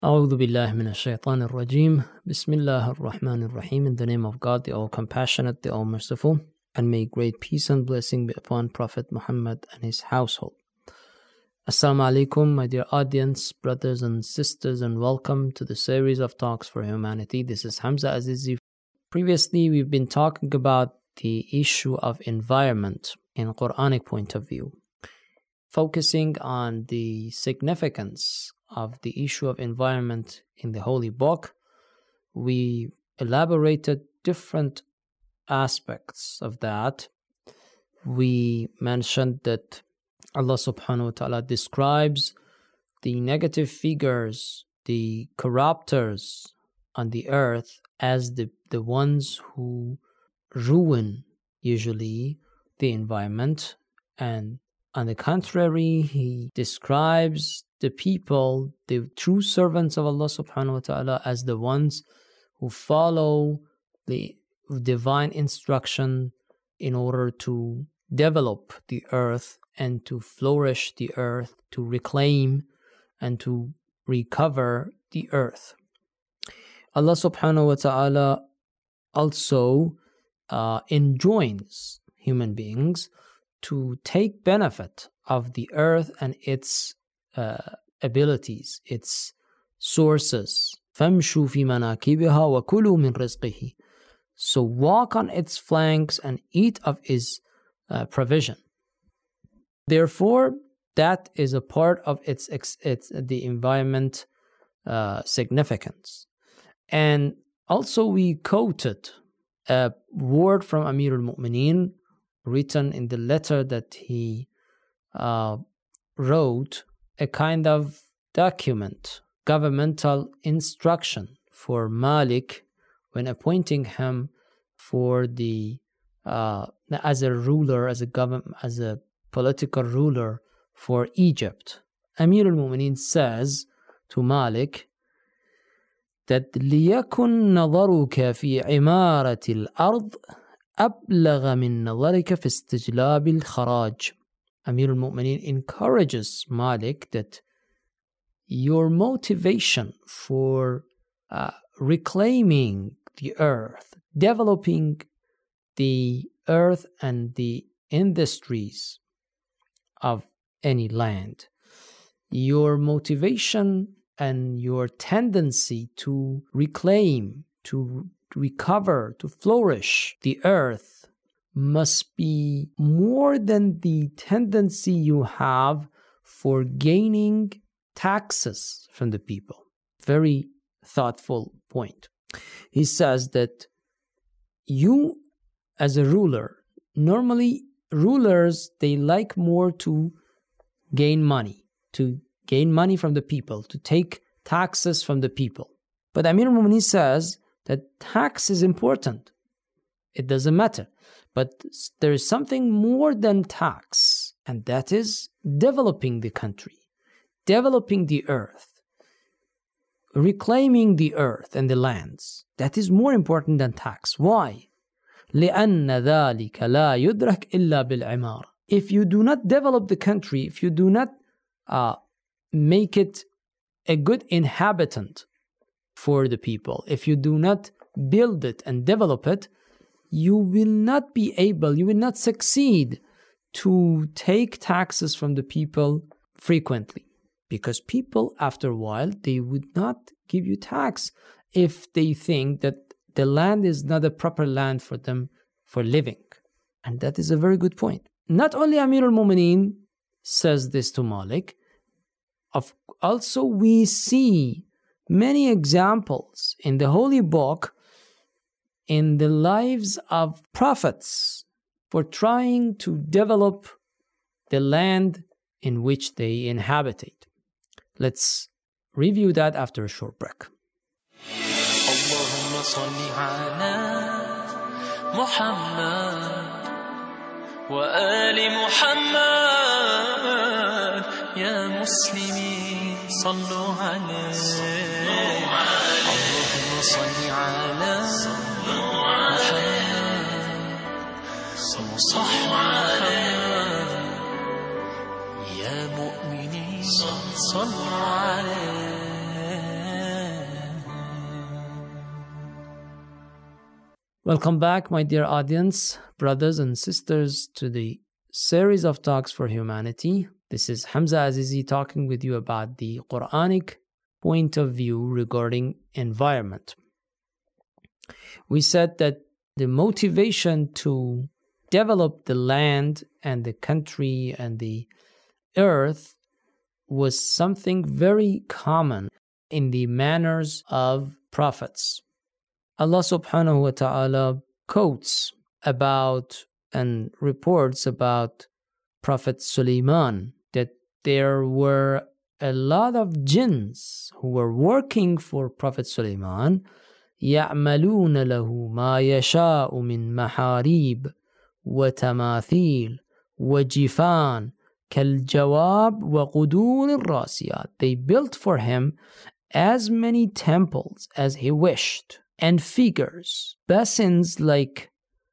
أعوذ بالله من الشيطان الرجيم. بسم الله الرحمن الرحيم. In the name of God, the All-Compassionate, the All-Merciful, and may great peace and blessing be upon Prophet Muhammad and his household. Assalamu alaikum, my dear audience, brothers and sisters, and welcome to the series of Talks for Humanity. This is Hamza Azizi. Previously, we've been talking about the issue of environment in a Quranic point of view, focusing on the significance of the issue of environment in the Holy Book. We elaborated different aspects of that. We mentioned that Allah subhanahu wa ta'ala describes the negative figures, the corruptors on the earth as the ones who ruin usually the environment, and on the contrary, He describes the people, the true servants of Allah subhanahu wa ta'ala, as the ones who follow the divine instruction in order to develop the earth and to flourish the earth, to reclaim and to recover the earth. Allah subhanahu wa ta'ala also enjoins human beings to take benefit of the earth and its abilities, its sources. فَامْشُوا فِي مَنَاكِبِهَا وَكُلُوا مِنْ رِزْقِهِ. So walk on its flanks and eat of its provision. Therefore, that is a part of its the environment significance. And also we quoted a word from Amir al-Mu'mineen written in the letter that he wrote, a kind of document, governmental instruction for Malik when appointing him for the as a ruler, as a political ruler for Egypt. Amir al-Mu'mineen says to Malik that لِيَكُنْ نَظَرُكَ فِي عِمَارَةِ الْأَرْضِ أَبْلَغَ مِنْ نَظَرِكَ فِي اسْتِجْلَابِ الْخَرَاجِ. Amir al-Mu'mineen encourages Malik that your motivation for reclaiming the earth, developing the earth and the industries of any land, your motivation and your tendency to reclaim, to recover, to flourish the earth must be more than the tendency you have for gaining taxes from the people. Very thoughtful point. He says that you, as a ruler, normally rulers, they like more to gain money from the people, to take taxes from the people. But Amir al-Mu'mineen says that tax is important. It doesn't matter. But there is something more than tax, and that is developing the country, developing the earth, reclaiming the earth and the lands. That is more important than tax. Why? لِأَنَّ ذَلِكَ لَا يُدْرَكْ إِلَّا بِالْعِمَارَةِ. If you do not develop the country, if you do not make it a good inhabitant for the people, if you do not build it and develop it, you will not succeed to take taxes from the people frequently. Because people, after a while, they would not give you tax if they think that the land is not a proper land for them for living. And that is a very good point. Not only Amir al-Mu'mineen says this to Malik, also we see many examples in the Holy Book in the lives of prophets for trying to develop the land in which they inhabited. Let's review that after a short break. اللهم صل على محمد وآل محمد يا مسلمين صلوا عليه اللهم صل على محمد يا مؤمنين صلوا عليه Welcome back, my dear audience, brothers and sisters, to the series of Talks for Humanity. This is Hamza Azizi talking with you about the Quranic point of view regarding environment. We said that the motivation to develop the land and the country and the earth was something very common in the manners of prophets. Allah subhanahu wa ta'ala quotes about and reports about Prophet Sulaiman that there were a lot of jinns who were working for Prophet Sulaiman, يَعْمَلُونَ لَهُ مَا يَشَاءُ مِن مَحَارِيبٍ وَتَمَاثِيلٍ وَجِفَانٍ كَالْجَوَابِ وَقُدُورِ الرَّاسِيَاتِ. They built for him as many temples as he wished, and figures, basins like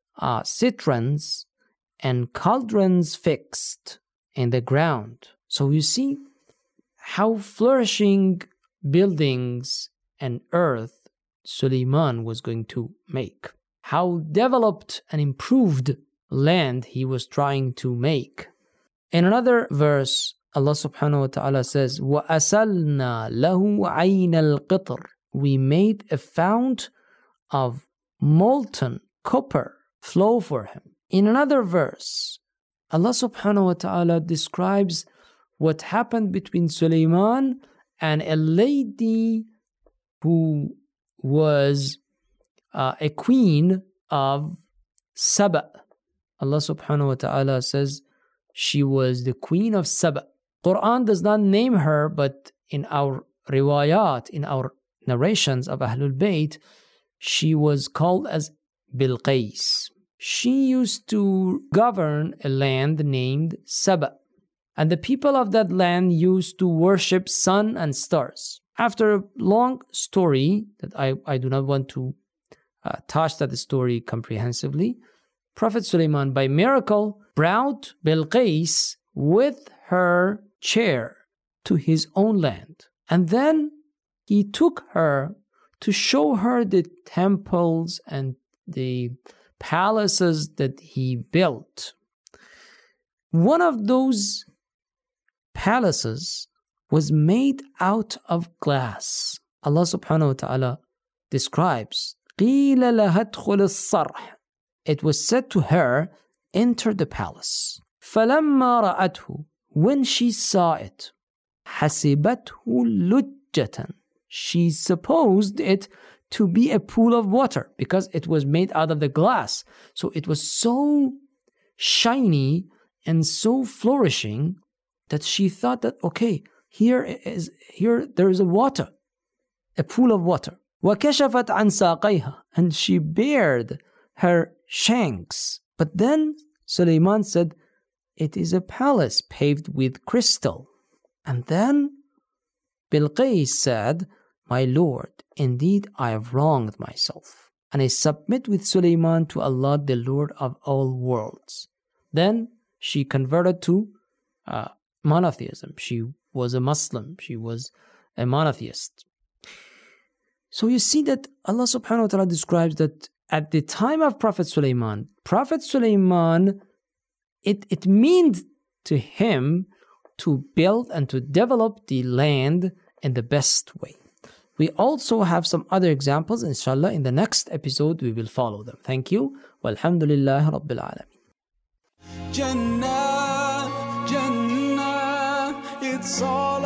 citrons, and cauldrons fixed in the ground. So you see how flourishing buildings and earth Sulaiman was going to make. How developed and improved land he was trying to make. In another verse, Allah subhanahu wa ta'ala says, وَأَسَلْنَا لَهُ عَيْنَ الْقِطْرِ. We made a fount of molten copper flow for him. In another verse, Allah subhanahu wa ta'ala describes what happened between Sulaiman and a lady who was a queen of Saba. Allah subhanahu wa ta'ala says she was the queen of Saba. Quran does not name her, but in our riwayat, in our narrations of Ahlul Bayt, she was called as Bilqis. She used to govern a land named Saba. And the people of that land used to worship sun and stars. After a long story that I do not want to touch that story comprehensively, Prophet Sulaiman, by miracle, brought Bilqis with her chair to his own land. And then he took her to show her the temples and the palaces that he built. One of those palaces was made out of glass. Allah subhanahu wa ta'ala describes, قِيلَ لَهَا ادْخُلِ الصَّرْحِ. It was said to her, enter the palace. فَلَمَّا رَأَتْهُ. When she saw it, حَسِبَتْهُ لُجَّةً. She supposed it to be a pool of water because it was made out of the glass. So it was so shiny and so flourishing that she thought that, okay, here there is a water, a pool of water. وَكَشَفَتْ عَنْ سَاقَيْهَا. And she bared her shanks. But then Sulaiman said, it is a palace paved with crystal. And then Bilqis said, my Lord, indeed I have wronged myself, and I submit with Sulaiman to Allah, the Lord of all worlds. Then she converted to monotheism. She was a Muslim. She was a monotheist. So you see that Allah subhanahu wa ta'ala describes that at the time of Prophet Sulaiman, it meant to him to build and to develop the land in the best way. We also have some other examples. Inshallah, in the next episode, we will follow them. Thank you. Walhamdulillah Rabbil Alameen. Jannah, Jannah, it's all